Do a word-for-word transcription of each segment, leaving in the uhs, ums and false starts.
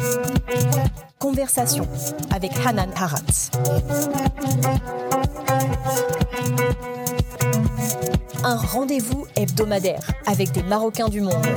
Conversation avec Hanan Harat. Un rendez-vous hebdomadaire avec des Marocains du monde.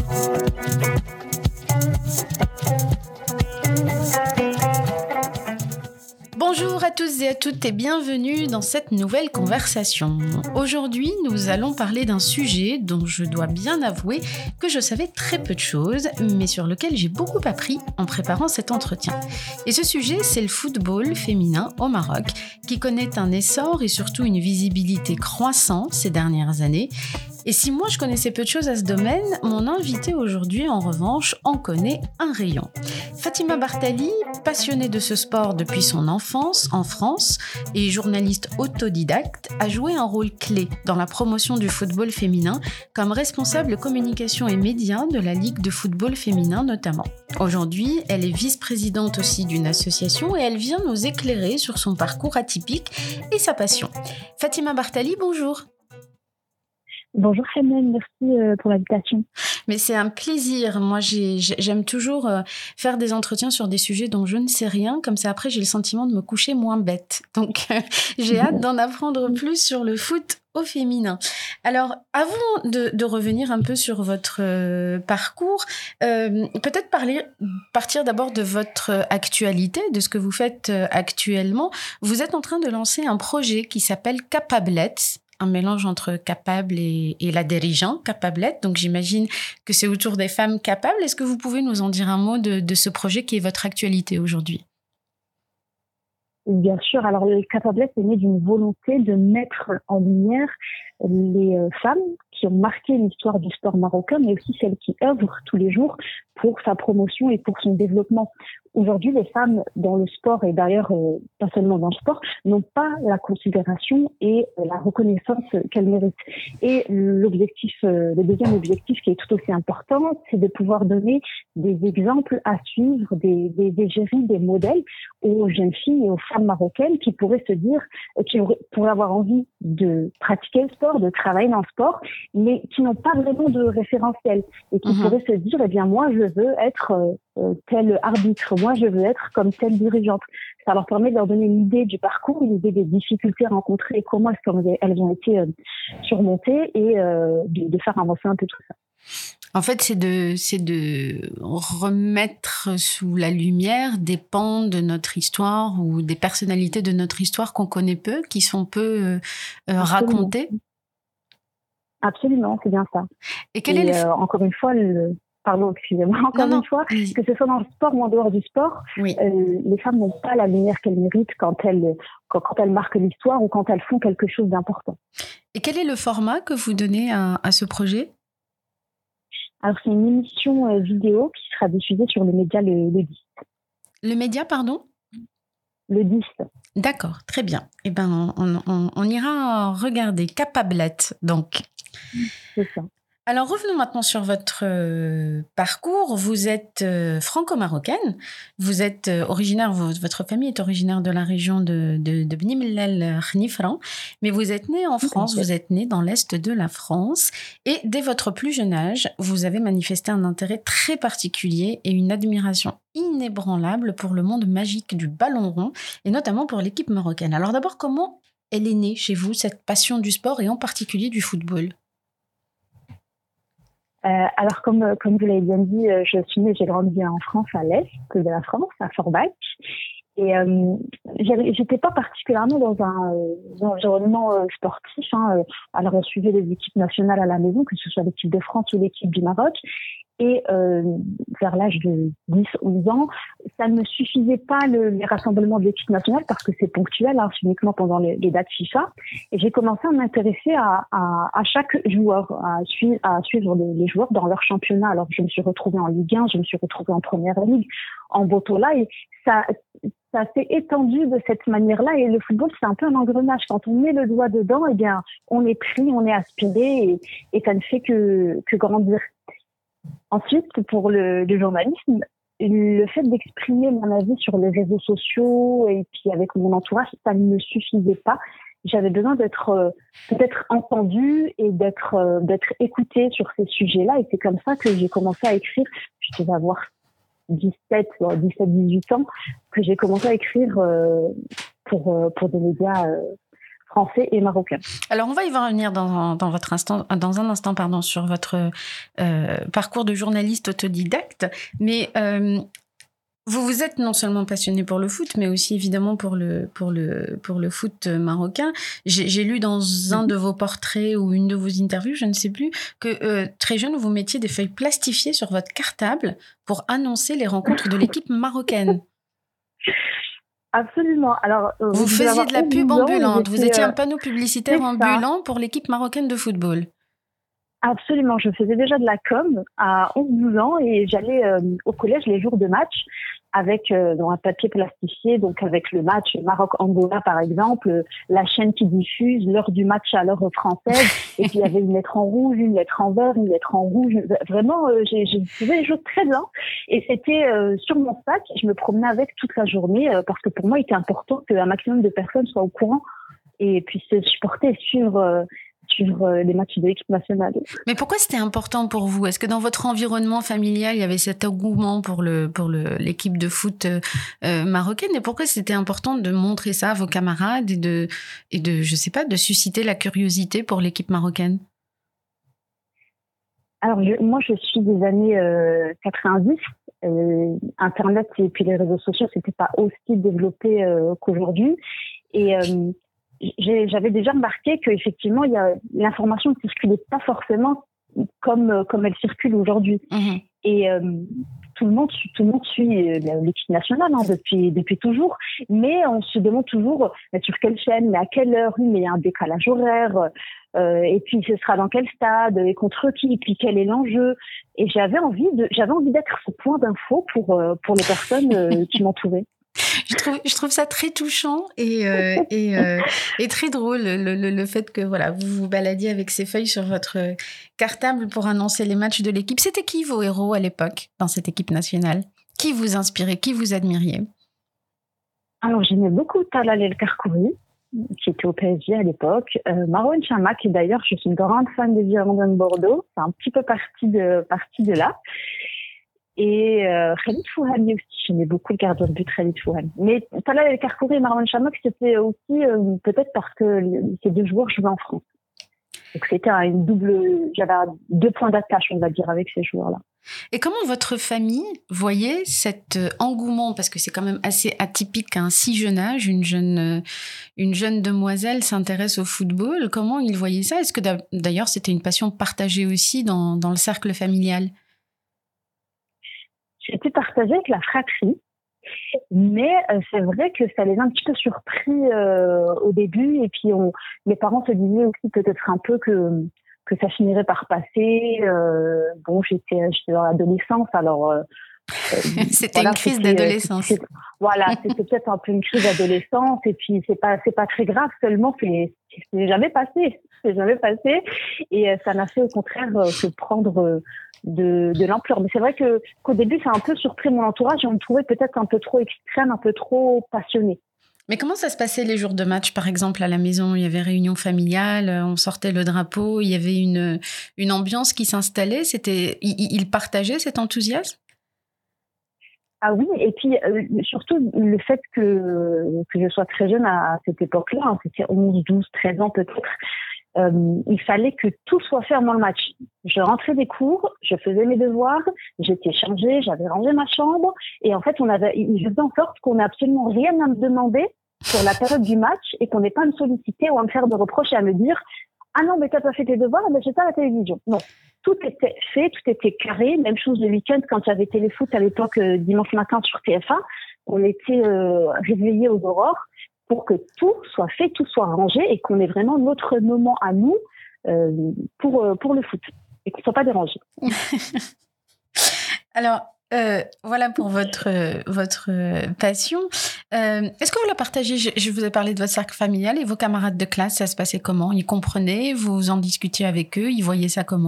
Bonjour à tous et à toutes et bienvenue dans cette nouvelle conversation. Aujourd'hui, nous allons parler d'un sujet dont je dois bien avouer que je savais très peu de choses, mais sur lequel j'ai beaucoup appris en préparant cet entretien. Et ce sujet, c'est le football féminin au Maroc, qui connaît un essor et surtout une visibilité croissante ces dernières années. Et si moi je connaissais peu de choses à ce domaine, mon invité aujourd'hui en revanche en connaît un rayon. Fatima Bartali, passionnée de ce sport depuis son enfance en France et journaliste autodidacte, a joué un rôle clé dans la promotion du football féminin comme responsable communication et médias de la Ligue de football féminin notamment. Aujourd'hui, elle est vice-présidente aussi d'une association et elle vient nous éclairer sur son parcours atypique et sa passion. Fatima Bartali, bonjour. Bonjour Hanan, merci euh, pour l'invitation. Mais c'est un plaisir. Moi, j'ai, j'aime toujours euh, faire des entretiens sur des sujets dont je ne sais rien. Comme ça, après, j'ai le sentiment de me coucher moins bête. Donc, euh, j'ai hâte d'en apprendre plus sur le foot au féminin. Alors, avant de, de revenir un peu sur votre euh, parcours, euh, peut-être parler, partir d'abord de votre actualité, de ce que vous faites euh, actuellement. Vous êtes en train de lancer un projet qui s'appelle Capablette, un mélange entre capable et, et la dirigeante, Capablette. Donc, j'imagine que c'est autour des femmes capables. Est-ce que vous pouvez nous en dire un mot de, de ce projet qui est votre actualité aujourd'hui ? Bien sûr. Alors, le Capablette est né d'une volonté de mettre en lumière les femmes qui ont marqué l'histoire du sport marocain, mais aussi celles qui œuvrent tous les jours pour sa promotion et pour son développement. Aujourd'hui, les femmes dans le sport, et d'ailleurs euh, pas seulement dans le sport, n'ont pas la considération et euh, la reconnaissance qu'elles méritent. Et l'objectif, euh, le deuxième objectif qui est tout aussi important, c'est de pouvoir donner des exemples à suivre, des, des, des égéries, des modèles aux jeunes filles et aux femmes marocaines qui pourraient se dire, euh, qui auraient, pourraient avoir envie de pratiquer le sport, de travailler dans le sport, mais qui n'ont pas vraiment de référentiel et qui mmh. pourraient se dire, eh bien moi je veux être euh, tel arbitre, moi je veux être comme telle dirigeante. Ça leur permet de leur donner une idée du parcours, une idée des difficultés rencontrées et comment est-ce qu'elles ont été euh, surmontées et euh, de, de faire avancer un peu tout ça. En fait, c'est de, c'est de remettre sous la lumière des pans de notre histoire ou des personnalités de notre histoire qu'on connaît peu, qui sont peu euh, racontées. Absolument, c'est bien ça. Et quel et, est le... euh, encore une fois, le... pardon, excusez-moi, encore non, une non. fois, oui. que ce soit dans le sport ou en dehors du sport, oui. euh, les femmes n'ont pas la lumière qu'elles méritent quand elles, quand, quand elles marquent l'histoire ou quand elles font quelque chose d'important. Et quel est le format que vous donnez à, à ce projet ? Alors, c'est une émission euh, vidéo qui sera diffusée sur le média Le, le dix. Le média, pardon ? Le dix. D'accord, très bien. Eh ben, on, on, on ira regarder Capablette, donc. C'est ça. Alors, revenons maintenant sur votre euh, parcours. Vous êtes euh, franco-marocaine. Vous êtes euh, originaire, votre famille est originaire de la région de, de, de Bni Mellal Khnifra, mais vous êtes née en France, vous êtes née dans l'est de la France. Et dès votre plus jeune âge, vous avez manifesté un intérêt très particulier et une admiration inébranlable pour le monde magique du ballon rond, et notamment pour l'équipe marocaine. Alors d'abord, comment elle est née chez vous, cette passion du sport et en particulier du football ? Euh, alors, comme, comme vous l'avez bien dit, euh, je suis née, j'ai grandi en France, à l'est de la France, à Forbach. Et euh, j'avais, j'étais pas particulièrement dans un, euh, un environnement euh, sportif. Hein. Alors, on suivait les équipes nationales à la maison, que ce soit l'équipe de France ou l'équipe du Maroc. Et euh, vers l'âge de dix onze ans, ça ne me suffisait pas le, les rassemblements de l'équipe nationale parce que c'est ponctuel, hein, c'est uniquement pendant les, les dates FIFA. Et j'ai commencé à m'intéresser à, à, à chaque joueur, à suivre, à suivre les, les joueurs dans leur championnat. Alors je me suis retrouvée en Ligue un, je me suis retrouvée en Première Ligue, en Botola, et ça, ça s'est étendu de cette manière-là. Et le football, c'est un peu un engrenage. Quand on met le doigt dedans, eh bien, on est pris, on est aspiré, et, et ça ne fait que, que grandir. Ensuite, pour le, le journalisme, le fait d'exprimer mon avis sur les réseaux sociaux et puis avec mon entourage, ça ne me suffisait pas. J'avais besoin d'être euh, peut-être entendue et d'être euh, d'être écoutée sur ces sujets-là. Et c'est comme ça que j'ai commencé à écrire. Je devais avoir dix-sept, dix-sept, dix-huit ans que j'ai commencé à écrire euh, pour, euh, pour des médias euh, français et marocains. Alors, on va y revenir dans, dans, votre instant, dans un instant pardon, sur votre euh, parcours de journaliste autodidacte. Mais euh, vous vous êtes non seulement passionné pour le foot, mais aussi évidemment pour le, pour le, pour le foot marocain. J'ai, j'ai lu dans un de vos portraits ou une de vos interviews, je ne sais plus, que euh, très jeune, vous mettiez des feuilles plastifiées sur votre cartable pour annoncer les rencontres de l'équipe marocaine. Absolument. Alors, euh, vous faisiez de la pub ambulante. Vous étiez un euh, panneau publicitaire ambulant pour l'équipe marocaine de football. Absolument. Je faisais déjà de la com à onze douze ans et j'allais euh, au collège les jours de match avec euh, dans un papier plastifié, donc avec le match Maroc-Angola par exemple, la chaîne qui diffuse l'heure du match à l'heure française, et puis il y avait une lettre en rouge, une lettre en vert, une lettre en rouge. Vraiment, euh, j'ai, j'ai faisais les choses très bien, et c'était euh, sur mon sac. Je me promenais avec toute la journée euh, parce que pour moi, il était important qu'un maximum de personnes soient au courant et puissent se supporter, suivre. Euh, suivre les matchs de l'équipe nationale. Mais pourquoi c'était important pour vous ? Est-ce que dans votre environnement familial, il y avait cet engouement pour, le, pour le, l'équipe de foot euh, marocaine ? Et pourquoi c'était important de montrer ça à vos camarades et de, et de, je sais pas, de susciter la curiosité pour l'équipe marocaine ? Alors, je, moi, je suis des années euh, quatre-vingt-dix. Euh, Internet et puis les réseaux sociaux, c'était pas aussi développé euh, qu'aujourd'hui. Et... Euh, J'ai, j'avais déjà remarqué qu'effectivement, il y a, l'information ne circulait pas forcément comme, comme elle circule aujourd'hui. Mmh. Et euh, tout le monde, tout le monde suit l'équipe nationale hein, depuis, depuis toujours, mais on se demande toujours mais sur quelle chaîne, mais à quelle heure, oui, mais il y a un décalage horaire, euh, et puis ce sera dans quel stade, et contre qui, et puis quel est l'enjeu. Et j'avais envie de, j'avais envie d'être ce point d'info pour, pour les personnes euh, qui m'entouraient. Je trouve, je trouve ça très touchant et, euh, et, euh, et très drôle, le, le, le fait que voilà, vous vous baladiez avec ces feuilles sur votre cartable pour annoncer les matchs de l'équipe. C'était qui vos héros à l'époque dans cette équipe nationale ? Qui vous inspirait ? Qui vous admiriez ? Alors, j'aimais beaucoup Talal El Karkouri, qui était au P S G à l'époque. Euh, Marouane Chamakh, et d'ailleurs, je suis une grande fan des Girondins de Bordeaux. C'est un petit peu parti de, parti de là. Et euh, Khalid Fouhani aussi, j'aimais beaucoup le gardien de but Khalid Fouhani. Mais Talal El Karkouri et Marouane Chamakh, c'était aussi euh, peut-être parce que ces deux joueurs jouaient en France. Donc c'était une double, j'avais deux points d'attache, on va dire, avec ces joueurs-là. Et comment votre famille voyait cet engouement, parce que c'est quand même assez atypique qu'à un si jeune âge, une jeune, une jeune demoiselle s'intéresse au football. Comment ils voyaient ça ? Est-ce que d'ailleurs c'était une passion partagée aussi dans, dans le cercle familial ? C'était partagé avec la fratrie, mais euh, c'est vrai que ça les a un petit peu surpris euh, au début, et puis on, mes parents se disaient aussi peut-être un peu que que ça finirait par passer. Euh, bon, j'étais j'étais dans l'adolescence, alors euh, c'était voilà, une crise c'était, d'adolescence. C'était, voilà, c'était peut-être un peu une crise d'adolescence, et puis c'est pas c'est pas très grave, seulement c'est c'est jamais passé, c'est jamais passé, et euh, ça m'a fait au contraire euh, que prendre euh, de, de l'ampleur. Mais c'est vrai que qu'au début, ça a un peu surpris mon entourage et on me trouvait peut-être un peu trop extrême, un peu trop passionné. Mais comment ça se passait les jours de match, par exemple, à la maison ? Il y avait réunion familiale, on sortait le drapeau, il y avait une, une ambiance qui s'installait. C'était, ils, ils partageaient cet enthousiasme ? Ah oui, et puis euh, surtout le fait que, que je sois très jeune à, à cette époque-là, hein, c'était onze, douze, treize ans peut-être, Euh, il fallait que tout soit fait avant le match. Je rentrais des cours, je faisais mes devoirs, j'étais changée, j'avais rangé ma chambre, et en fait, on avait, je faisais en sorte qu'on n'ait absolument rien à me demander sur la période du match et qu'on n'ait pas à me solliciter ou à me faire de reproches et à me dire « Ah non, mais t'as pas fait tes devoirs, ben j'ai pas la télévision. » Non, tout était fait, tout était carré. Même chose le week-end quand il y avait téléfoot à l'époque, euh, dimanche matin sur T F un, on était euh, réveillés aux aurores pour que tout soit fait, tout soit rangé et qu'on ait vraiment notre moment à nous euh, pour, euh, pour le foot et qu'on ne soit pas dérangé. Alors, euh, voilà pour votre, euh, votre euh, passion. Euh, est-ce que vous la partagez ? je, je vous ai parlé de votre cercle familial et vos camarades de classe, ça se passait comment ? Ils comprenaient ? Vous en discutiez avec eux ? Ils voyaient ça comment ?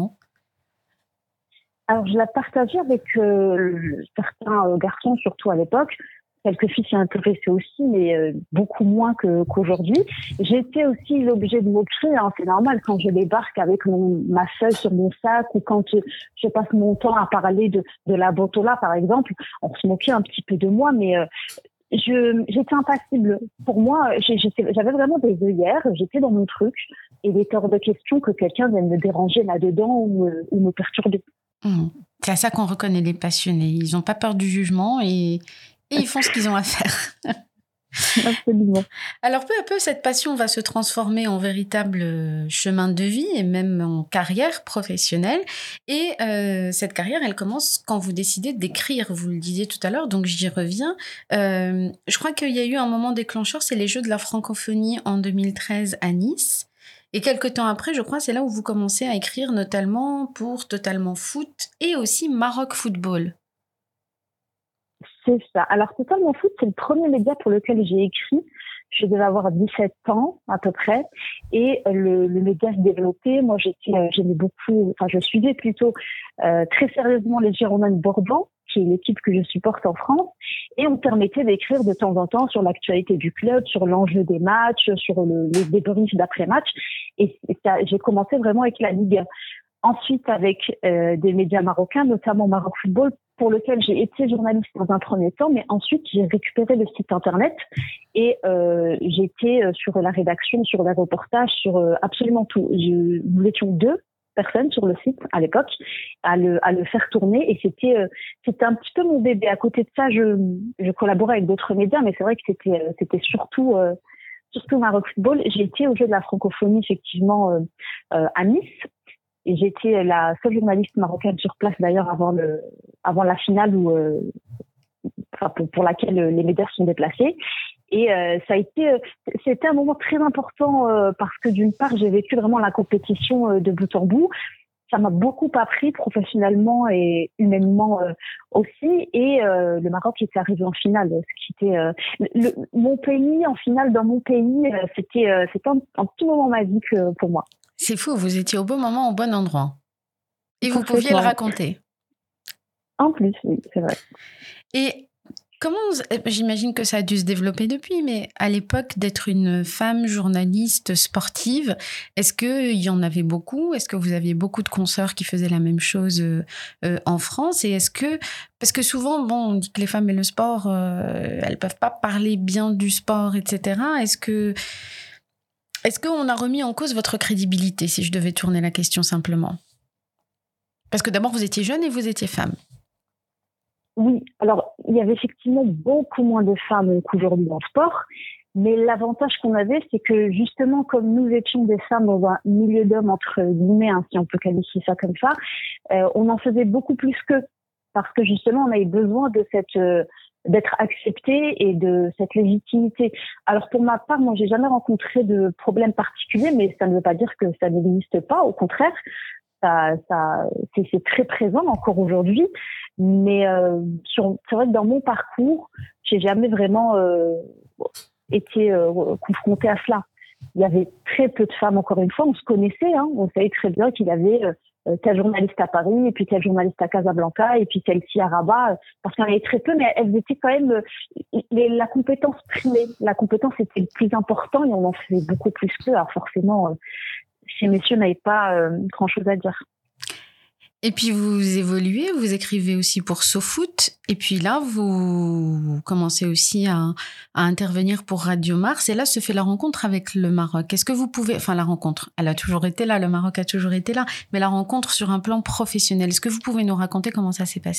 Alors, je la partageais avec euh, certains euh, garçons, surtout à l'époque. quelques filles s'y intéressaient aussi, mais euh, beaucoup moins que, qu'aujourd'hui. J'étais aussi l'objet de moqueries, hein, c'est normal quand je débarque avec mon, ma feuille sur mon sac ou quand je, je passe mon temps à parler de, de la botola, par exemple, on se moquait un petit peu de moi, mais euh, je, j'étais impassible. Pour moi, j'ai, j'étais, j'avais vraiment des œillères, j'étais dans mon truc, et il était hors de question que quelqu'un vienne me déranger là-dedans ou me, ou me perturber. Mmh. C'est à ça qu'on reconnaît les passionnés. Ils n'ont pas peur du jugement et, et ils font ce qu'ils ont à faire. Absolument. Alors, peu à peu, cette passion va se transformer en véritable chemin de vie et même en carrière professionnelle. Et euh, cette carrière, elle commence quand vous décidez d'écrire, vous le disiez tout à l'heure, donc j'y reviens. Euh, je crois qu'il y a eu un moment déclencheur, c'est les Jeux de la francophonie en deux mille treize à Nice. Et quelques temps après, je crois, c'est là où vous commencez à écrire, notamment pour Totalement Foot et aussi Maroc Football. C'est ça. Alors, Totalement Foot, c'est le premier média pour lequel j'ai écrit. Je devais avoir dix-sept ans, à peu près. Et le, le média se développait. Moi, j'étais, euh, j'aimais beaucoup, enfin, je suivais plutôt euh, très sérieusement les Girondins de Bordeaux, qui est l'équipe que je supporte en France. Et on me permettait d'écrire de temps en temps sur l'actualité du club, sur l'enjeu des matchs, sur le, les débriefs d'après-match. Et, et ça, j'ai commencé vraiment avec la Ligue. Ensuite, avec euh, des médias marocains, notamment Maroc Football, pour lequel j'ai été journaliste dans un premier temps, mais ensuite j'ai récupéré le site internet et euh, j'étais sur la rédaction, sur les reportages, sur euh, absolument tout. Je, nous étions deux personnes sur le site à l'époque à le, à le faire tourner et c'était, euh, c'était un petit peu mon bébé. À côté de ça, je, je collaborais avec d'autres médias, mais c'est vrai que c'était, c'était surtout, euh, surtout Maroc Football. J'ai été au Jeu de la francophonie effectivement euh, euh, à Nice. Et j'étais la seule journaliste marocaine sur place d'ailleurs avant le, avant la finale où, euh, enfin pour, pour laquelle les médias sont déplacés. Et euh, ça a été, c'était un moment très important euh, parce que d'une part j'ai vécu vraiment la compétition euh, de bout en bout. Ça m'a beaucoup appris professionnellement et humainement euh, aussi. Et euh, le Maroc était arrivé en finale, ce qui était euh, le, mon pays en finale dans mon pays. Euh, c'était, euh, c'était un, un petit moment magique euh, pour moi. C'est fou, vous étiez au bon moment, au bon endroit. Et vous pouviez le raconter. En plus, oui, c'est vrai. Et comment, j'imagine que ça a dû se développer depuis, mais à l'époque, d'être une femme journaliste sportive, est-ce qu'il y en avait beaucoup ? Est-ce que vous aviez beaucoup de consoeurs qui faisaient la même chose euh, en France ? Et est-ce que, parce que souvent, bon, on dit que les femmes et le sport, euh, elles ne peuvent pas parler bien du sport, et cetera. Est-ce que... Est-ce qu'on a remis en cause votre crédibilité, si je devais tourner la question simplement ? Parce que d'abord, vous étiez jeune et vous étiez femme. Oui, alors il y avait effectivement beaucoup moins de femmes qu'aujourd'hui dans le sport, mais l'avantage qu'on avait, c'est que justement, comme nous étions des femmes dans un milieu d'hommes, entre guillemets, hein, si on peut qualifier ça comme ça, euh, on en faisait beaucoup plus qu'eux, parce que justement, on avait besoin de cette... Euh, d'être acceptée et de cette légitimité. Alors pour ma part, moi j'ai jamais rencontré de problème particulier, mais ça ne veut pas dire que ça n'existe pas, au contraire, ça, ça, c'est, c'est très présent encore aujourd'hui. Mais euh, sur, c'est vrai que dans mon parcours, j'ai jamais vraiment euh, été euh, confrontée à cela. Il y avait très peu de femmes, encore une fois, on se connaissait, hein, on savait très bien qu'il y avait euh, tel journaliste à Paris, et puis tel journaliste à Casablanca, et puis celle-ci à Rabat, parce qu'il y en avait très peu, mais elles étaient quand même, les, la compétence primée, la compétence était le plus important, et on en faisait beaucoup plus qu'eux, alors forcément, euh, ces messieurs n'avaient pas euh, grand-chose à dire. Et puis vous évoluez, vous écrivez aussi pour SoFoot, et puis là vous commencez aussi à, à intervenir pour Radio Mars, et là se fait la rencontre avec le Maroc. Est-ce que vous pouvez, enfin la rencontre, elle a toujours été là, le Maroc a toujours été là, mais la rencontre sur un plan professionnel, est-ce que vous pouvez nous raconter comment ça s'est passé ?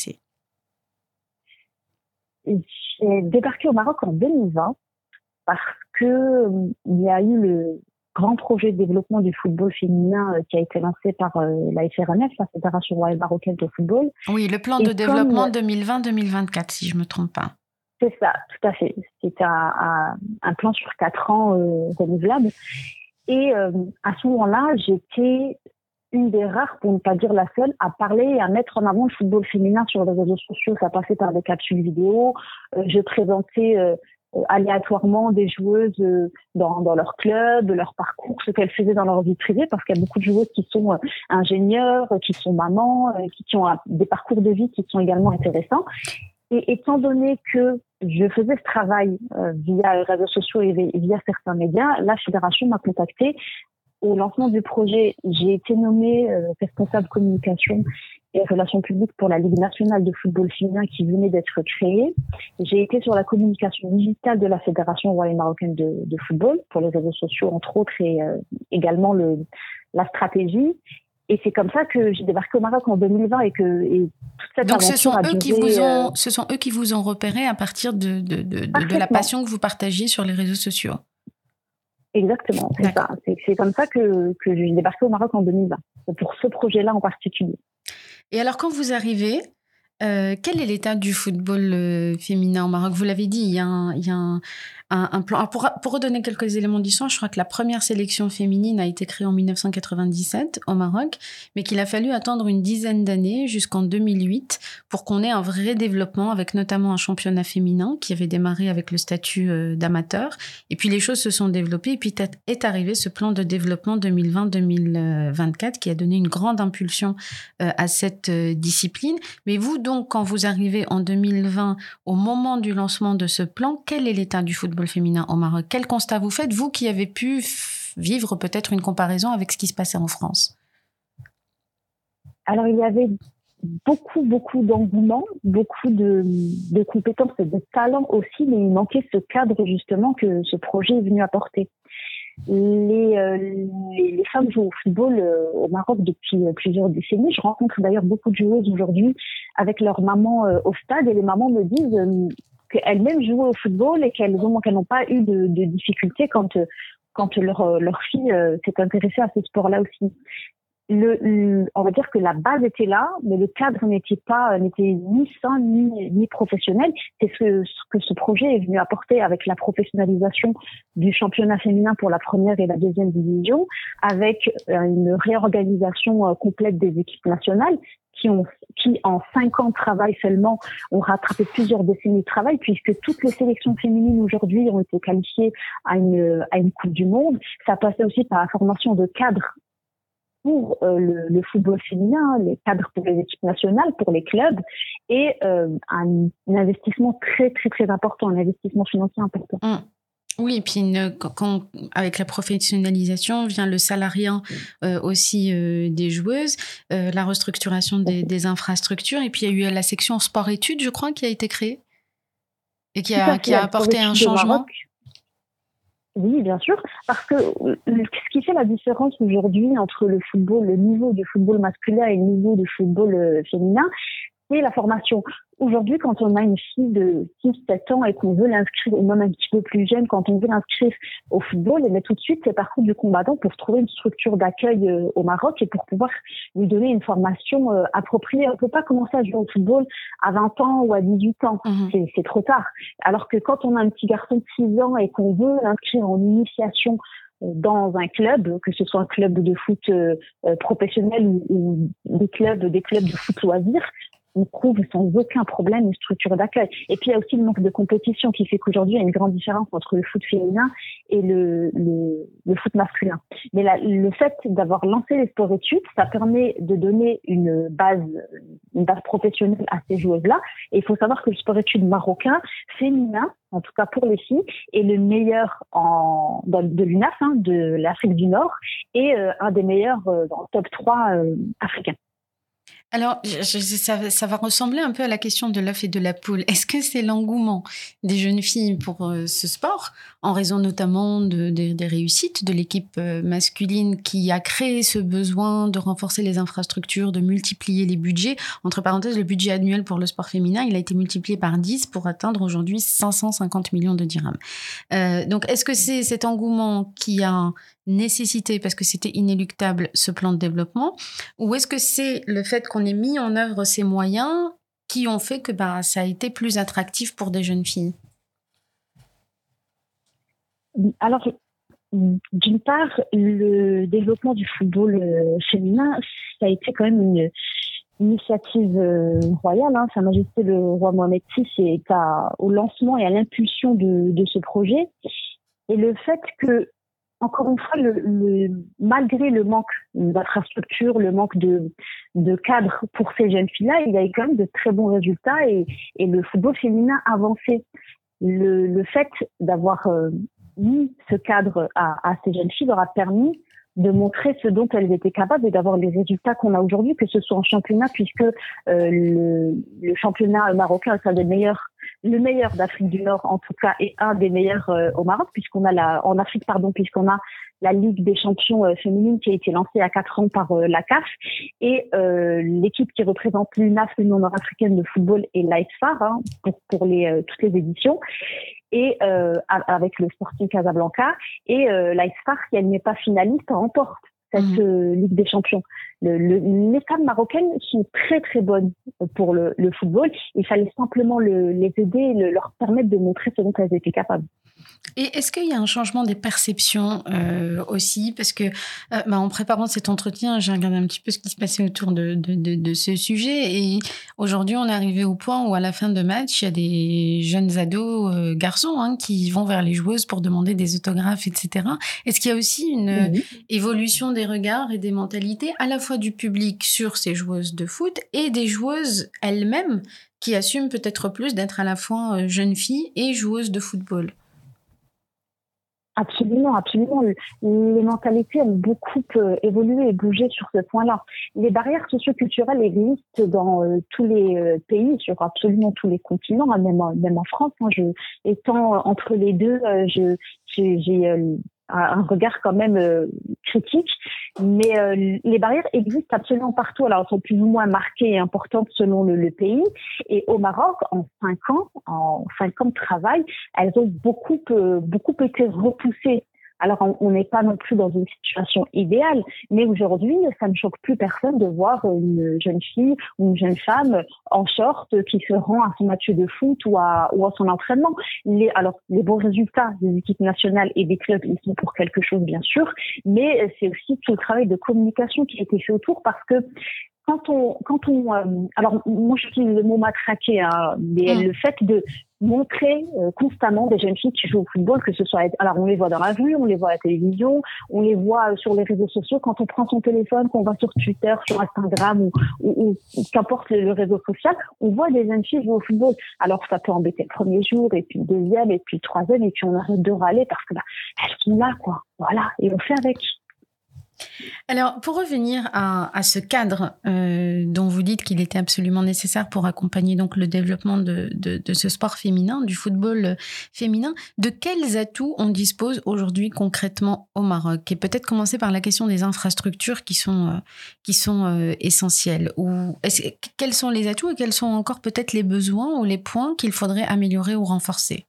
J'ai débarqué au Maroc en deux mille vingt parce que euh, il y a eu le grand projet de développement du football féminin euh, qui a été lancé par euh, la F R M F, la Fédération royale marocaine de football. Oui, le plan et de développement comme, deux mille vingt deux mille vingt-quatre, si je ne me trompe pas. C'est ça, tout à fait. C'était un, un, un plan sur quatre ans euh, renouvelable. Et euh, à ce moment-là, j'étais une des rares, pour ne pas dire la seule, à parler et à mettre en avant le football féminin sur les réseaux sociaux. Ça passait par des capsules vidéo. Euh, je présentais euh, aléatoirement des joueuses dans, dans leur club, leur parcours, ce qu'elles faisaient dans leur vie privée, parce qu'il y a beaucoup de joueuses qui sont ingénieurs, qui sont mamans, qui, qui ont des parcours de vie qui sont également intéressants. Et étant donné que je faisais ce travail euh, via les réseaux sociaux et via certains médias, la fédération m'a contactée. Au lancement du projet, j'ai été nommée euh, responsable communication et relations publiques pour la Ligue nationale de football féminin qui venait d'être créée. J'ai été sur la communication digitale de la Fédération royale marocaine de, de football pour les réseaux sociaux, entre autres, et euh, également le, la stratégie. Et c'est comme ça que j'ai débarqué au Maroc en deux mille vingt et que et toute cette Donc ce sont aventure a eux duré, qui vous ont, euh, ce sont eux qui vous ont repéré à partir de de, de, de, de la passion que vous partagiez sur les réseaux sociaux. Exactement, c'est D'accord. ça. C'est, c'est comme ça que, que j'ai débarqué au Maroc en deux mille vingt, pour ce projet-là en particulier. Et alors, quand vous arrivez, euh, quel est l'état du football euh, féminin au Maroc ? Vous l'avez dit, il y a un, il y a un, un, un plan. Alors pour, pour redonner quelques éléments d'histoire, je crois que la première sélection féminine a été créée en dix-neuf cent quatre-vingt-dix-sept au Maroc, mais qu'il a fallu attendre une dizaine d'années jusqu'en deux mille huit pour qu'on ait un vrai développement, avec notamment un championnat féminin qui avait démarré avec le statut euh, d'amateur. Et puis les choses se sont développées, et puis est arrivé ce plan de développement deux mille vingt deux mille vingt-quatre qui a donné une grande impulsion euh, à cette euh, discipline. Mais vous, donc, quand vous arrivez en deux mille vingt, au moment du lancement de ce plan, quel est l'état du football féminin au Maroc ? Quel constat vous faites, vous qui avez pu f- vivre peut-être une comparaison avec ce qui se passait en France ? Alors, il y avait beaucoup, beaucoup d'engouement, beaucoup de, de compétences et de talents aussi, mais il manquait ce cadre justement que ce projet est venu apporter. Les, euh, les, les femmes jouent au football euh, au Maroc depuis euh, plusieurs décennies. Je rencontre d'ailleurs beaucoup de joueuses aujourd'hui avec leur maman euh, au stade, et les mamans me disent euh, qu'elles-mêmes jouent au football et qu'elles ont qu'elles n'ont pas eu de, de difficultés quand euh, quand leur leur fille euh, s'est intéressée à ce sport-là aussi. Le, le, on va dire que la base était là, mais le cadre n'était pas, n'était ni sain ni, ni professionnel. C'est ce, ce que ce projet est venu apporter avec la professionnalisation du championnat féminin pour la première et la deuxième division, avec une réorganisation complète des équipes nationales qui ont, qui en cinq ans de travail seulement ont rattrapé plusieurs décennies de travail, puisque toutes les sélections féminines aujourd'hui ont été qualifiées à une, à une Coupe du Monde. Ça passait aussi par la formation de cadres pour euh, le, le football féminin, les cadres pour les équipes nationales, pour les clubs, et euh, un, un investissement très, très, très important, un investissement financier important. Mmh. Oui, et puis une, quand, avec la professionnalisation vient le salariat euh, aussi euh, des joueuses, euh, la restructuration des, des infrastructures, et puis il y a eu la section sport-études, je crois, qui a été créée et qui a, qui a apporté un changement. Oui, bien sûr, parce que ce qui fait la différence aujourd'hui entre le football, le niveau de football masculin et le niveau de football féminin, c'est la formation. Aujourd'hui, quand on a une fille de six sept ans et qu'on veut l'inscrire, ou même un petit peu plus jeune, quand on veut l'inscrire au football, et bien tout de suite, c'est parcours du combattant pour trouver une structure d'accueil euh, au Maroc et pour pouvoir lui donner une formation euh, appropriée. On ne peut pas commencer à jouer au football à vingt ans ou à dix-huit ans. Mmh. C'est, c'est trop tard. Alors que quand on a un petit garçon de six ans et qu'on veut l'inscrire en initiation dans un club, que ce soit un club de foot euh, professionnel ou, ou des clubs, des clubs de foot loisirs, on trouve sans aucun problème une structure d'accueil. Et puis il y a aussi le manque de compétition qui fait qu'aujourd'hui il y a une grande différence entre le foot féminin et le, le, le foot masculin. Mais la, le fait d'avoir lancé les sports-études, ça permet de donner une base, une base professionnelle à ces joueuses-là. Et il faut savoir que le sport-études marocain féminin, en tout cas pour les filles, est le meilleur en, dans, de l'U N A F, hein, de l'Afrique du Nord, et euh, un des meilleurs euh, dans le top trois euh, africain. Alors, je, je, ça, ça va ressembler un peu à la question de l'œuf et de la poule. Est-ce que c'est l'engouement des jeunes filles pour euh, ce sport, en raison notamment de, de, des réussites de l'équipe euh, masculine qui a créé ce besoin de renforcer les infrastructures, de multiplier les budgets ? Entre parenthèses, le budget annuel pour le sport féminin, il a été multiplié par dix pour atteindre aujourd'hui cinq cent cinquante millions de dirhams. Euh, donc, est-ce que c'est cet engouement qui a nécessité, parce que c'était inéluctable, ce plan de développement, ou est-ce que c'est le fait qu'on ait mis en œuvre ces moyens qui ont fait que bah, ça a été plus attractif pour des jeunes filles ? Alors, d'une part, le développement du football féminin, ça a été quand même une initiative royale. Hein. Sa Majesté le roi Mohamed six est à, au lancement et à l'impulsion de, de ce projet. Et le fait que encore une fois, le, le, malgré le manque d'infrastructures, le manque de, de cadres pour ces jeunes filles-là, il y a eu quand même de très bons résultats et, et le football féminin avancé. Le, le fait d'avoir euh, mis ce cadre à, à ces jeunes filles leur a permis de montrer ce dont elles étaient capables et d'avoir les résultats qu'on a aujourd'hui, que ce soit en championnat, puisque euh, le, le championnat marocain est un des meilleurs, le meilleur d'Afrique du Nord en tout cas, et un des meilleurs euh, au Maroc, puisqu'on a la, en Afrique pardon, puisqu'on a la Ligue des champions euh, féminines qui a été lancée à quatre ans par euh, la C A F, et euh, l'équipe qui représente l'U N A F, l'Union nord-africaine de football, et l'A S F A R hein, pour, pour les, euh, toutes les éditions. Et euh, avec le Sporting Casablanca et euh, l'A S F A R, si elle n'est pas finaliste, remporte cette mmh. euh, Ligue des Champions. Le, le, les femmes marocaines sont très très bonnes pour le, le football. Il fallait simplement le, les aider et le, leur permettre de montrer ce dont elles étaient capables. Et est-ce qu'il y a un changement des perceptions euh, aussi? Parce que euh, bah, en préparant cet entretien, j'ai regardé un petit peu ce qui se passait autour de, de, de, de ce sujet. Et aujourd'hui, on est arrivé au point où à la fin de match, il y a des jeunes ados, euh, garçons, hein, qui vont vers les joueuses pour demander des autographes, et cetera. Est-ce qu'il y a aussi une mmh. évolution des regards et des mentalités, à la fois du public sur ces joueuses de foot et des joueuses elles-mêmes qui assument peut-être plus d'être à la fois jeunes filles et joueuses de football? Absolument, absolument. Les mentalités ont beaucoup euh, évolué et bougé sur ce point-là. Les barrières socioculturelles existent dans euh, tous les euh, pays, sur absolument tous les continents, hein, même, même en France. Hein, je, étant entre les deux, euh, je, j'ai, j'ai euh, un regard quand même euh, critique, mais euh, les barrières existent absolument partout. Alors, elles sont plus ou moins marquées et importantes selon le, le pays. Et au Maroc, en cinq ans, en cinq ans de travail, elles ont beaucoup, euh, beaucoup été repoussées. Alors, on n'est pas non plus dans une situation idéale, mais aujourd'hui, ça ne choque plus personne de voir une jeune fille ou une jeune femme en short qui se rend à son match de foot ou à, ou à son entraînement. Les, alors, les bons résultats des équipes nationales et des clubs, ils sont pour quelque chose, bien sûr, mais c'est aussi tout le travail de communication qui a été fait autour parce que quand on, quand on, euh, alors moi j'utilise le mot matraquer, hein, mais mmh. le fait de montrer euh, constamment des jeunes filles qui jouent au football, que ce soit, alors on les voit dans la rue, on les voit à la télévision, on les voit euh, sur les réseaux sociaux, quand on prend son téléphone, qu'on va sur Twitter, sur Instagram ou, ou, ou qu'importe le, le réseau social, on voit des jeunes filles jouer au football. Alors ça peut embêter le premier jour, et puis le deuxième, et puis le troisième, et puis on arrête de râler parce que bah, elles sont là, quoi. Voilà, et on fait avec. Alors, pour revenir à, à ce cadre euh, dont vous dites qu'il était absolument nécessaire pour accompagner donc le développement de, de, de ce sport féminin, du football féminin, de quels atouts on dispose aujourd'hui concrètement au Maroc? Et peut-être commencer par la question des infrastructures qui sont, euh, qui sont euh, essentielles. Ou est-ce, quels sont les atouts et quels sont encore peut-être les besoins ou les points qu'il faudrait améliorer ou renforcer?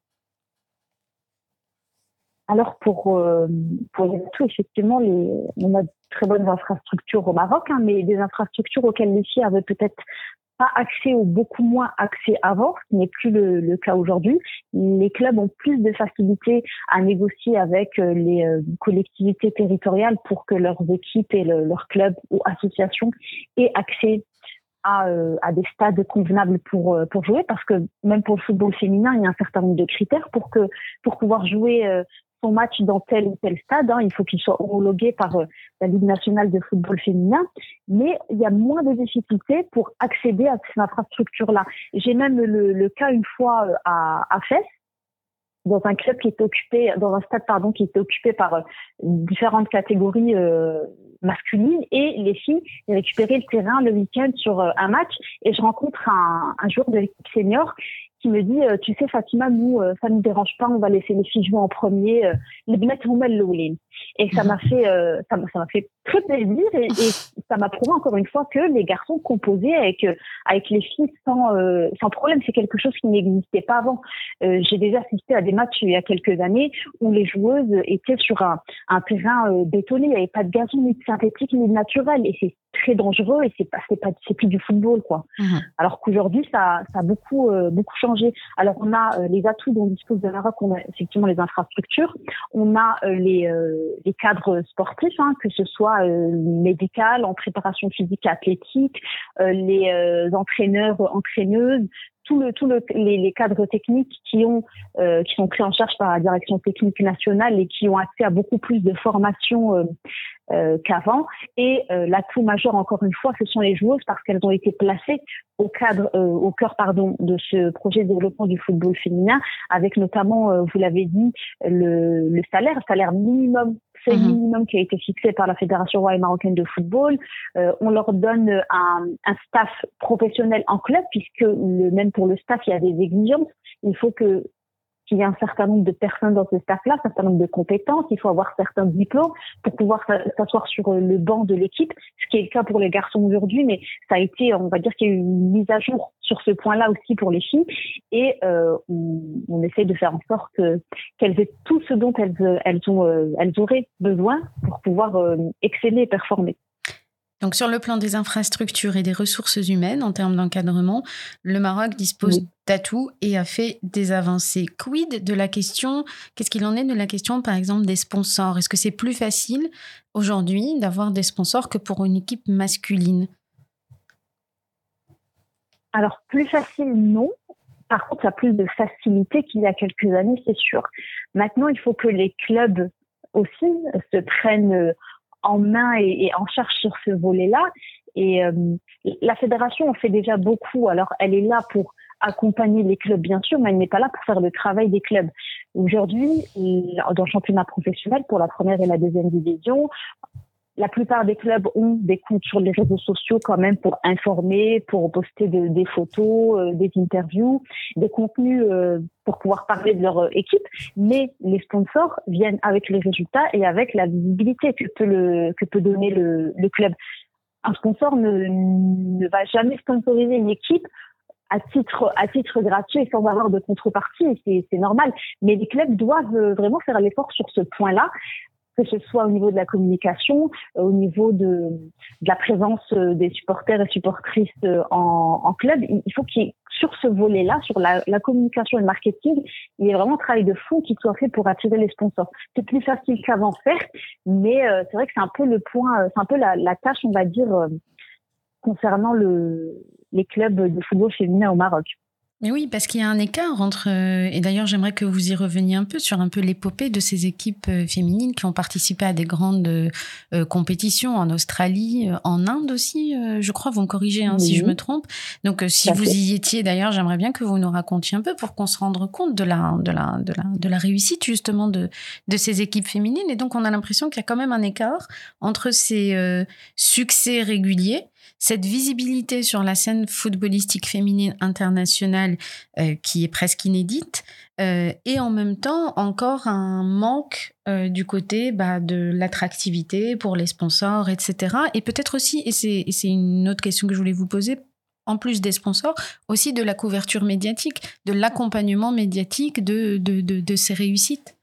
Alors pour euh, pour les atouts, effectivement, les, on a de très bonnes infrastructures au Maroc, hein, mais des infrastructures auxquelles les filles avaient peut-être pas accès ou beaucoup moins accès avant, ce qui n'est plus le, le cas aujourd'hui. Les clubs ont plus de facilité à négocier avec les euh, collectivités territoriales pour que leurs équipes et le, leurs clubs ou associations aient accès à, euh, à des stades convenables pour euh, pour jouer, parce que même pour le football féminin, il y a un certain nombre de critères pour que pour pouvoir jouer euh, son match dans tel ou tel stade, hein, il faut qu'il soit homologué par euh, la Ligue nationale de football féminin, mais il y a moins de difficultés pour accéder à ces infrastructures-là. J'ai même le, le cas une fois euh, à, à Fès, dans un club qui était occupé, dans un stade pardon, qui était occupé par euh, différentes catégories euh, masculines, et les filles récupéraient le terrain le week-end sur euh, un match, et je rencontre un, un joueur de l'équipe senior qui me dit, euh, tu sais Fatima, nous, euh, ça ne nous dérange pas, on va laisser les filles jouer en premier, euh, les mettre au mal l'Oulin. Et ça m'a fait, euh, ça m'a, ça m'a fait très plaisir, et, et ça m'a prouvé encore une fois que les garçons composaient avec euh, avec les filles sans euh, sans problème. C'est quelque chose qui n'existait pas avant. Euh, j'ai déjà assisté à des matchs il y a quelques années où les joueuses étaient sur un un terrain euh, bétonné, il n'y avait pas de gazon ni de synthétique ni de naturel, et c'est très dangereux, et c'est pas c'est pas c'est plus du football, quoi. Mmh. Alors qu'aujourd'hui ça ça a beaucoup euh, beaucoup changé. Alors on a euh, les atouts dont dispose le Maroc, on a effectivement les infrastructures, on a euh, les euh, les cadres sportifs, hein, que ce soit euh, médical, en préparation physique et athlétique, euh, les euh, entraîneurs, entraîneuses, tout le, tout le, les, les cadres techniques qui ont, euh, qui sont pris en charge par la direction technique nationale et qui ont accès à beaucoup plus de formation euh, euh, qu'avant. Et euh, l'atout majeur, encore une fois, ce sont les joueuses parce qu'elles ont été placées au cadre, euh, au cœur, pardon, de ce projet de développement du football féminin, avec notamment, euh, vous l'avez dit, le, le salaire, le salaire minimum. C'est le Mhm. minimum qui a été fixé par la Fédération royale marocaine de football. Euh, on leur donne un, un staff professionnel en club, puisque le, même pour le staff, il y a des exigences. Il faut que qu'il y ait un certain nombre de personnes dans ce staff-là, un certain nombre de compétences. Il faut avoir certains diplômes pour pouvoir s'asseoir sur le banc de l'équipe, ce qui est le cas pour les garçons aujourd'hui, mais ça a été, on va dire qu'il y a eu une mise à jour sur ce point-là aussi pour les filles. Et euh, on, on essaie de faire en sorte euh, qu'elles aient tout ce dont elles, elles, ont, euh, elles auraient besoin pour pouvoir euh, exceller et performer. Donc, sur le plan des infrastructures et des ressources humaines, en termes d'encadrement, le Maroc dispose Oui. d'atouts et a fait des avancées. Quid de la question, qu'est-ce qu'il en est de la question, par exemple, des sponsors? Est-ce que c'est plus facile aujourd'hui d'avoir des sponsors que pour une équipe masculine? Alors, plus facile, non. Par contre, ça a plus de facilité qu'il y a quelques années, c'est sûr. Maintenant, il faut que les clubs aussi se prennent en main et, et en charge sur ce volet-là. Et euh, la fédération en fait déjà beaucoup. Alors, elle est là pour accompagner les clubs, bien sûr, mais elle n'est pas là pour faire le travail des clubs. Aujourd'hui, dans le championnat professionnel, pour la première et la deuxième division, la plupart des clubs ont des comptes sur les réseaux sociaux quand même pour informer, pour poster de, des photos, euh, des interviews, des contenus euh, pour pouvoir parler de leur euh, équipe. Mais les sponsors viennent avec les résultats et avec la visibilité que peut, le, que peut donner le, le club. Un sponsor ne, ne va jamais sponsoriser une équipe à titre, à titre gratuit et sans avoir de contrepartie. C'est, c'est normal. Mais les clubs doivent vraiment faire l'effort sur ce point-là, que ce soit au niveau de la communication, au niveau de, de la présence des supporters et supportrices en, en club. Il faut qu'il y ait, sur ce volet-là, sur la, la communication et le marketing, il y ait vraiment un travail de fond qui soit fait pour attirer les sponsors. C'est plus facile qu'avant, certes, mais euh, c'est vrai que c'est un peu le point, c'est un peu la, la tâche, on va dire, euh, concernant le, les clubs de football féminin au Maroc. Mais oui, parce qu'il y a un écart entre... Euh, et d'ailleurs, j'aimerais que vous y reveniez un peu sur un peu l'épopée de ces équipes euh, féminines qui ont participé à des grandes euh, compétitions en Australie, euh, en Inde aussi, euh, je crois, vous me corrigez hein, oui. si je me trompe. Donc, euh, si vous y étiez, d'ailleurs, j'aimerais bien que vous nous racontiez un peu pour qu'on se rende compte de la, de la, de la, de la réussite, justement, de, de ces équipes féminines. Et donc, on a l'impression qu'il y a quand même un écart entre ces euh, succès réguliers, cette visibilité sur la scène footballistique féminine internationale euh, qui est presque inédite euh, et en même temps encore un manque euh, du côté bah, de l'attractivité pour les sponsors, et cetera. Et peut-être aussi, et c'est, et c'est une autre question que je voulais vous poser, en plus des sponsors, aussi de la couverture médiatique, de l'accompagnement médiatique de, de, de, de ces réussites.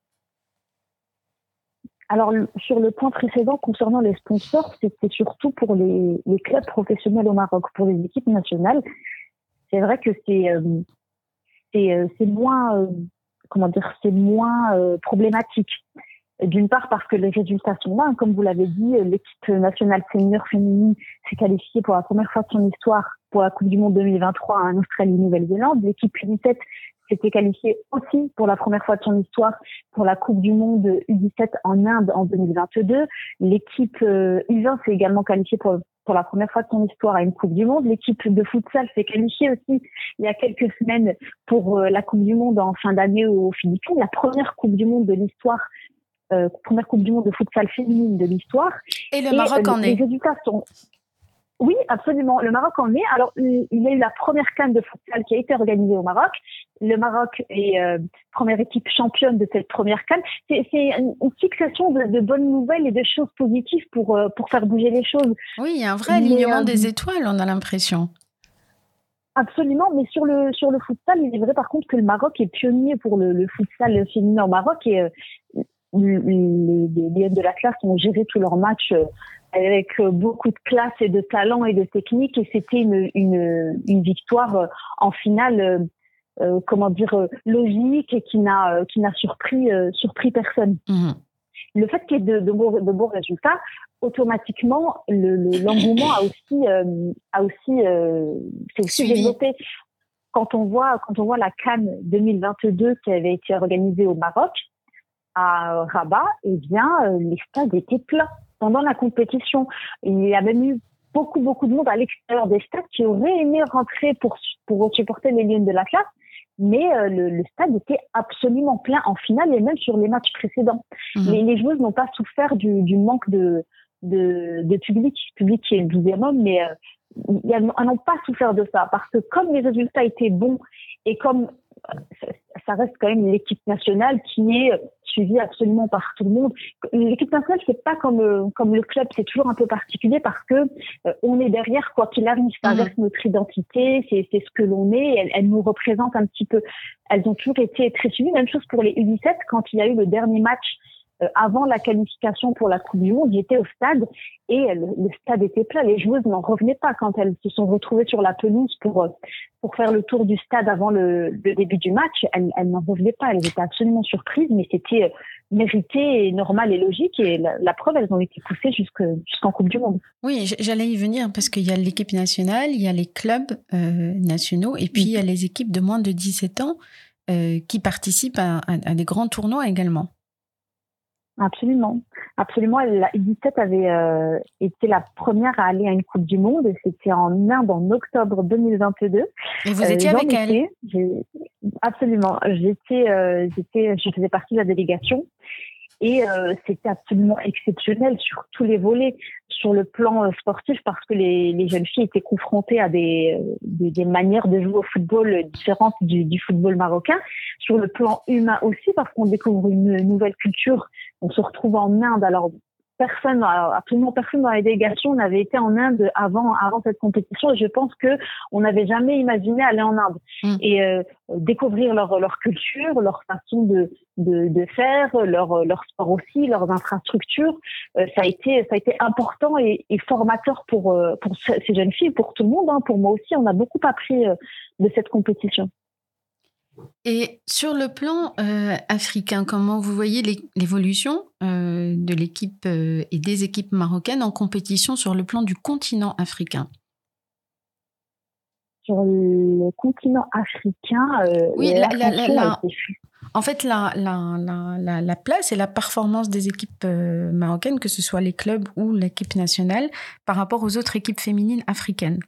Alors, sur le point précédent concernant les sponsors, c'était surtout pour les, les clubs professionnels au Maroc, pour les équipes nationales. C'est vrai que c'est, euh, c'est, euh, c'est moins, euh, comment dire, c'est moins euh, problématique. D'une part parce que les résultats sont là. Comme vous l'avez dit, l'équipe nationale senior féminine s'est qualifiée pour la première fois de son histoire pour la Coupe du Monde deux mille vingt-trois en Australie-Nouvelle-Zélande. L'équipe U dix-sept s'était qualifiée aussi pour la première fois de son histoire pour la Coupe du Monde U dix-sept en Inde en deux mille vingt-deux. L'équipe euh, U vingt s'est également qualifiée pour, pour la première fois de son histoire à une Coupe du Monde. L'équipe de futsal s'est qualifiée aussi il y a quelques semaines pour euh, la Coupe du Monde en fin d'année aux Philippines. La première Coupe du Monde de l'histoire, euh, première Coupe du Monde de futsal féminine de l'histoire. Et le Maroc Et, euh, en les est. Les résultats sont... Oui, absolument. Le Maroc en est. Alors, il y a eu la première CAN de futsal qui a été organisée au Maroc. Le Maroc est euh, première équipe championne de cette première CAN. C'est, c'est une succession de, de bonnes nouvelles et de choses positives pour euh, pour faire bouger les choses. Oui, il y a un vrai alignement mais, euh, des étoiles, on a l'impression. Absolument, mais sur le sur le futsal, il est vrai par contre que le Maroc est pionnier pour le, le futsal féminin au Maroc et euh, les, les, les de la classe ont géré tous leurs matchs euh, avec beaucoup de classe et de talent et de technique, et c'était une une, une victoire en finale, euh, comment dire, logique et qui n'a qui n'a surpris euh, surpris personne. Mmh. Le fait qu'il y ait de, de, beaux, de beaux résultats, automatiquement, le, le, l'engouement a aussi euh, a aussi euh, s'est aussi développé. quand on voit, quand on voit la CAN deux mille vingt-deux qui avait été organisée au Maroc, à Rabat, eh bien, euh, les stades étaient pleins pendant la compétition. Il y a même eu beaucoup, beaucoup de monde à l'extérieur des stades qui auraient aimé rentrer pour, pour supporter les Lions de l'Atlas, mais euh, le, le stade était absolument plein en finale et même sur les matchs précédents. Mmh. Les, les joueuses n'ont pas souffert du, du manque de, de, de public, public qui est le douzième homme, mais euh, elles n'ont pas souffert de ça parce que comme les résultats étaient bons et comme ça reste quand même l'équipe nationale qui est suivie absolument par tout le monde. L'équipe nationale, c'est pas comme comme le club, c'est toujours un peu particulier parce que euh, on est derrière quoi qu'il arrive, ça reste mmh. notre identité, c'est c'est ce que l'on est, elle, elle nous représente un petit peu. Elles ont toujours été très suivies. Même chose pour les U dix-sept quand il y a eu le dernier match euh, avant la qualification pour la Coupe du Monde, j'étais au stade et le, le stade était plein. Les joueuses n'en revenaient pas quand elles se sont retrouvées sur la pelouse pour pour faire le tour du stade avant le, le début du match. Elles, elles n'en revenaient pas. Elles étaient absolument surprises, mais c'était mérité et normal et logique. Et la, la preuve, elles ont été poussées jusque, jusqu'en Coupe du Monde. Oui, j'allais y venir parce qu'il y a l'équipe nationale, il y a les clubs euh, nationaux et puis mmh. il y a les équipes de moins de dix-sept ans euh, qui participent à, à, à des grands tournois également. Absolument, absolument. La U dix-sept avait euh, été la première à aller à une Coupe du Monde. C'était en Inde en octobre deux mille vingt-deux. Et vous étiez euh, avec elle étais, j'ai, Absolument. J'étais, euh, j'étais, je faisais partie de la délégation et euh, c'était absolument exceptionnel sur tous les volets. Sur le plan euh, sportif, parce que les, les jeunes filles étaient confrontées à des, des, des manières de jouer au football différentes du, du football marocain. Sur le plan humain aussi, parce qu'on découvre une nouvelle culture. On se retrouve en Inde. Alors, personne, absolument personne dans la délégation n'avait été en Inde avant, avant cette compétition. Et je pense que on n'avait jamais imaginé aller en Inde mmh. et euh, découvrir leur, leur culture, leur façon de, de, de faire, leur, leur sport aussi, leurs infrastructures. Euh, ça a été, ça a été important et, et formateur pour, pour ces jeunes filles, pour tout le monde. Hein. Pour moi aussi, on a beaucoup appris de cette compétition. Et sur le plan euh, africain, comment vous voyez l'évolution euh, de l'équipe euh, et des équipes marocaines en compétition sur le plan du continent africain ? Sur le continent africain, euh, oui, la, la, la, la, en fait, la, la, la, la, la place et la performance des équipes euh, marocaines, que ce soit les clubs ou l'équipe nationale, par rapport aux autres équipes féminines africaines.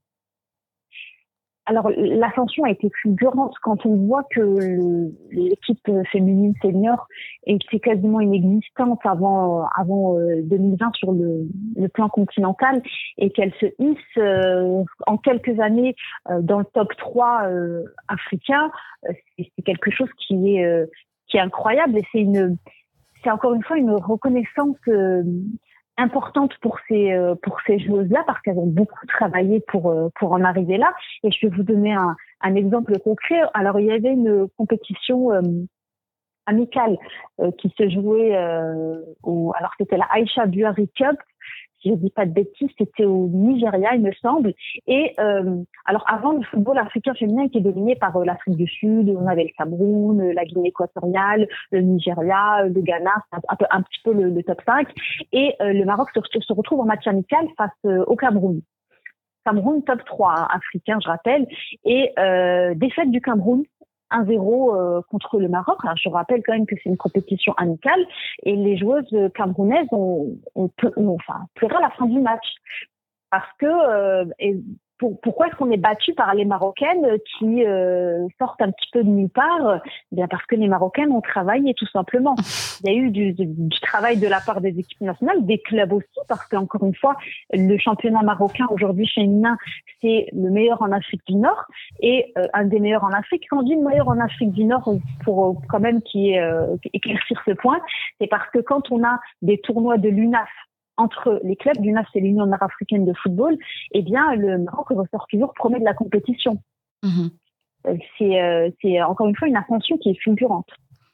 Alors, l'ascension a été fulgurante quand on voit que le, l'équipe féminine senior était quasiment inexistante avant, avant euh, deux mille vingt sur le, le plan continental et qu'elle se hisse euh, en quelques années euh, dans le top trois euh, africain. Euh, c'est, c'est quelque chose qui est, euh, qui est incroyable et c'est une, c'est encore une fois une reconnaissance euh, importante pour ces euh, pour ces joueuses-là parce qu'elles ont beaucoup travaillé pour euh, pour en arriver là. Et je vais vous donner un, un exemple concret. Alors il y avait une compétition euh, amicale euh, qui se jouait euh, au alors c'était la Aisha Buhari Cup. Si je dis pas de bêtises, c'était au Nigeria, il me semble. Et euh, alors avant, le football africain féminin était dominé par euh, l'Afrique du Sud. On avait le Cameroun, la Guinée équatoriale, le Nigeria, le Ghana, un, un, peu, un petit peu le, le top cinq. Et euh, le Maroc se, se retrouve en match amical face euh, au Cameroun. Cameroun top trois hein, africain, je rappelle. Et euh, défaite du Cameroun. un zéro euh, contre le Maroc. Alors, je rappelle quand même que c'est une compétition amicale et les joueuses camerounaises ont, ont, ont enfin, pleuré à la fin du match parce que euh, et pour, pourquoi est-ce qu'on est battu par les Marocaines qui euh, sortent un petit peu de nulle part ? Eh bien parce que les Marocaines ont travaillé tout simplement. Il y a eu du, du, du travail de la part des équipes nationales, des clubs aussi, parce qu'encore une fois, le championnat marocain aujourd'hui féminin, c'est le meilleur en Afrique du Nord et euh, un des meilleurs en Afrique. Quand on dit le meilleur en Afrique du Nord, pour euh, quand même qui est, euh, éclaircir ce point, c'est parce que quand on a des tournois de l'U N A F entre les clubs, l'U N A F c'est l'Union nord-africaine de football, eh bien le Maroc ressort toujours premier de la compétition. Mmh. C'est, euh, c'est encore une fois une ascension qui est fulgurante.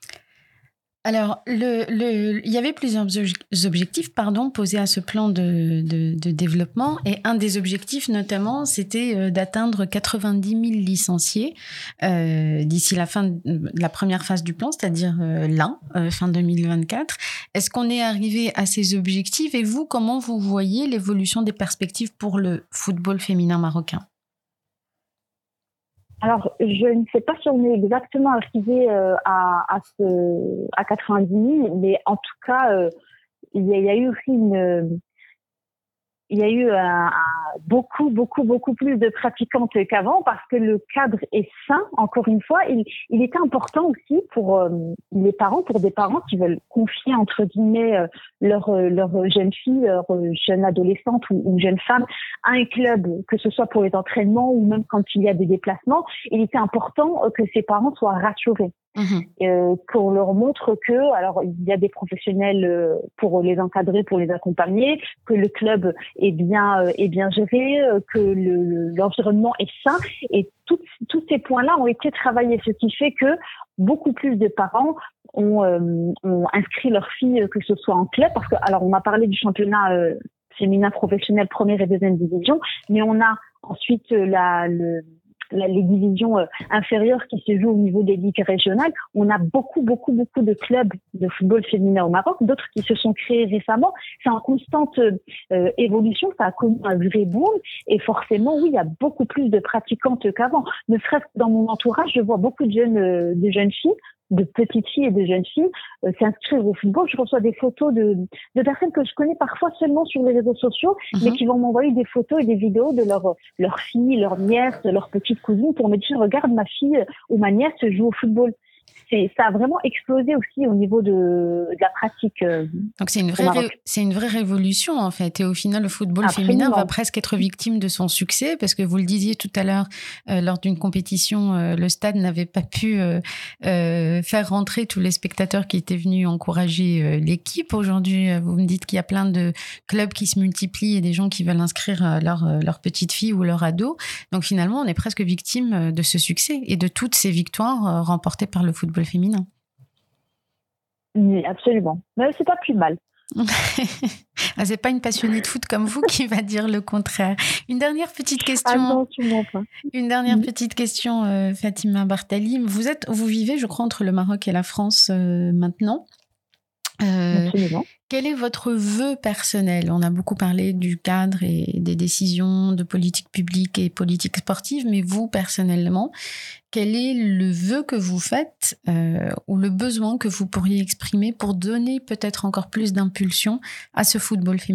Alors, le, le, il y avait plusieurs objectifs pardon, posés à ce plan de, de, de développement. Et un des objectifs, notamment, c'était euh, d'atteindre quatre-vingt-dix mille licenciés euh, d'ici la fin de la première phase du plan, c'est-à-dire euh, là, euh, fin deux mille vingt-quatre. Est-ce qu'on est arrivé à ces objectifs ? Et vous, comment vous voyez l'évolution des perspectives pour le football féminin marocain ? Alors, je ne sais pas si on est exactement arrivé euh, à, à, ce, à quatre-vingt-dix mille, mais en tout cas, euh, il, y a, il y a eu aussi une... Il y a eu un, un, beaucoup, beaucoup, beaucoup plus de pratiquantes qu'avant parce que le cadre est sain. Encore une fois, il, il était important aussi pour euh, les parents, pour des parents qui veulent confier entre guillemets euh, leur euh, leur jeune fille, leur euh, jeune adolescente ou, ou jeune femme à un club, que ce soit pour les entraînements ou même quand il y a des déplacements. Il était important euh, que ces parents soient rassurés. Mmh. Euh, qu'on leur montre que, alors il y a des professionnels euh, pour les encadrer, pour les accompagner, que le club est bien euh, est bien géré, euh, que le, l'environnement est sain, et tout, tous ces points-là ont été travaillés, ce qui fait que beaucoup plus de parents ont, euh, ont inscrit leurs filles, que ce soit en club, parce que alors on a parlé du championnat euh, féminin professionnel première et deuxième division, mais on a ensuite la le les divisions inférieures qui se jouent au niveau des ligues régionales. On a beaucoup, beaucoup, beaucoup de clubs de football féminin au Maroc, d'autres qui se sont créés récemment. C'est en constante euh, évolution, ça a connu un vrai boom, et forcément, oui, il y a beaucoup plus de pratiquantes qu'avant. Ne serait-ce que dans mon entourage, je vois beaucoup de jeunes, euh, de jeunes filles, de petites filles et de jeunes filles euh, s'inscrire au football. Je reçois des photos de, de personnes que je connais parfois seulement sur les réseaux sociaux, mmh. mais qui vont m'envoyer des photos et des vidéos de leurs leur filles, leurs nièces, leurs petites cousines pour me dire « Regarde, ma fille ou ma nièce joue au football ». C'est, ça a vraiment explosé aussi au niveau de, de la pratique. Euh, Donc c'est une vraie, ré, c'est une vraie révolution en fait. Et au final, le football Absolument. féminin va presque être victime de son succès parce que vous le disiez tout à l'heure, euh, lors d'une compétition, euh, le stade n'avait pas pu euh, euh, faire rentrer tous les spectateurs qui étaient venus encourager euh, l'équipe. Aujourd'hui, euh, vous me dites qu'il y a plein de clubs qui se multiplient et des gens qui veulent inscrire euh, leur, euh, leur petite fille ou leur ado. Donc finalement, on est presque victime de ce succès et de toutes ces victoires euh, remportées par le football féminin. Oui, absolument. Mais c'est pas plus mal. Ah, c'est pas une passionnée de foot comme vous qui va dire le contraire. Une dernière petite question. Ah non, tu mens pas. Une dernière mmh. petite question, euh, Fatima Bartali. Vous êtes, vous vivez, je crois, entre le Maroc et la France euh, maintenant. Euh, Absolument. Quel est votre vœu personnel ? On a beaucoup parlé du cadre et des décisions de politique publique et politique sportive, mais vous, personnellement, quel est le vœu que vous faites euh, ou le besoin que vous pourriez exprimer pour donner peut-être encore plus d'impulsion à ce football féminin ?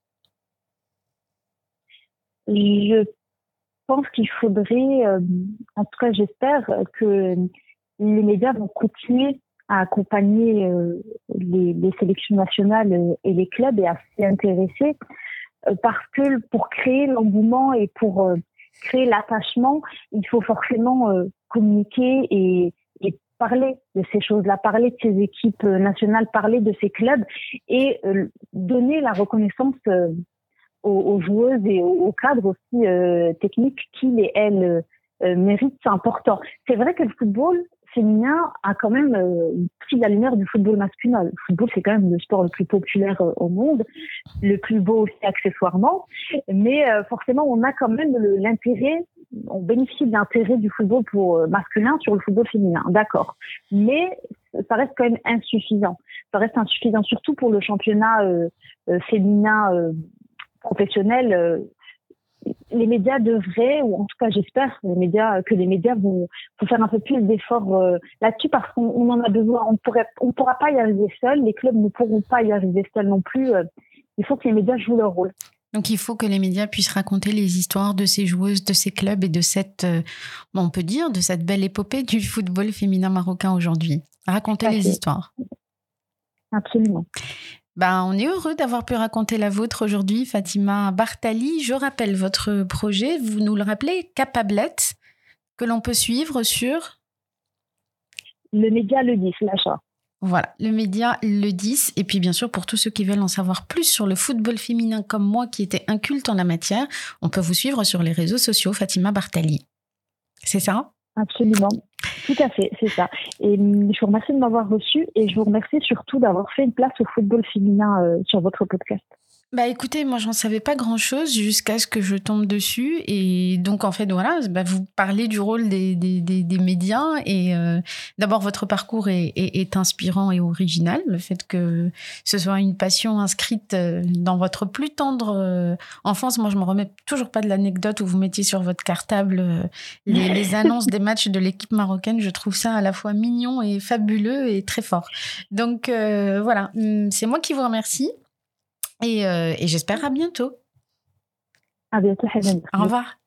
Je pense qu'il faudrait, euh, en tout cas j'espère, que les médias vont continuer à accompagner euh, les, les sélections nationales et les clubs et à s'y intéresser euh, parce que pour créer l'engouement et pour euh, créer l'attachement, il faut forcément euh, communiquer et, et parler de ces choses-là, parler de ces équipes nationales, parler de ces clubs et euh, donner la reconnaissance euh, aux, aux joueuses et aux, aux cadres aussi euh, techniques qui et elles euh, méritent. C'est important. C'est vrai que le football féminin a quand même euh, pris la lumière du football masculin. Le football, c'est quand même le sport le plus populaire euh, au monde, le plus beau aussi accessoirement, mais euh, forcément, on a quand même le, l'intérêt, on bénéficie de l'intérêt du football pour euh, masculin sur le football féminin, d'accord. Mais ça reste quand même insuffisant. Ça reste insuffisant, surtout pour le championnat euh, euh, féminin euh, professionnel. Euh, les médias devraient, ou en tout cas j'espère les médias, que les médias vont, vont faire un peu plus d'efforts euh, là-dessus parce qu'on on en a besoin. On pourrait, on pourra pas y arriver seul. Les clubs ne pourront pas y arriver seuls non plus. Euh, il faut que les médias jouent leur rôle. Donc il faut que les médias puissent raconter les histoires de ces joueuses, de ces clubs et de cette, euh, on peut dire, de cette belle épopée du football féminin marocain aujourd'hui. Raconter les histoires. Absolument. Ben, on est heureux d'avoir pu raconter la vôtre aujourd'hui, Fatima Bartali. Je rappelle votre projet, vous nous le rappelez, Capablette, que l'on peut suivre sur... Le média Le dix, l'achat. Voilà, le média Le dix. Et puis bien sûr, pour tous ceux qui veulent en savoir plus sur le football féminin comme moi, qui était inculte en la matière, on peut vous suivre sur les réseaux sociaux, Fatima Bartali. C'est ça ? Absolument, tout à fait, c'est ça. Et je vous remercie de m'avoir reçu et je vous remercie surtout d'avoir fait une place au football féminin euh, sur votre podcast. Bah écoutez, moi j'en savais pas grand-chose jusqu'à ce que je tombe dessus et donc en fait voilà, bah, vous parlez du rôle des, des, des, des médias et euh, d'abord votre parcours est, est, est inspirant et original, le fait que ce soit une passion inscrite dans votre plus tendre euh, enfance. Moi je me remets toujours pas de l'anecdote où vous mettiez sur votre cartable euh, les, les annonces des matchs de l'équipe marocaine. Je trouve ça à la fois mignon et fabuleux et très fort. Donc euh, voilà, c'est moi qui vous remercie. Et, euh, et j'espère à bientôt. À bientôt, Hélène. Au revoir.